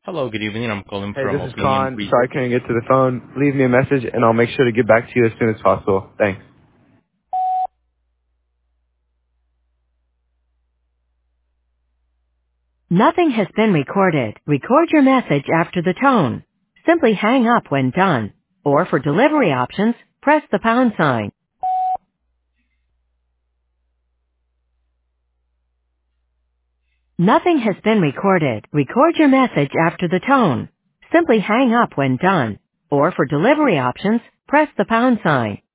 Hello, good evening. I'm calling Hey, from this is Opinion Con. Re- Sorry I couldn't get to the phone. Leave me a message and I'll make sure to get back to you as soon as possible. Thanks. Nothing has been recorded. Record your message after the tone. Simply hang up when done. Or for delivery options, press the pound sign. Nothing has been recorded. Record your message after the tone. Simply hang up when done. Or for delivery options, press the pound sign.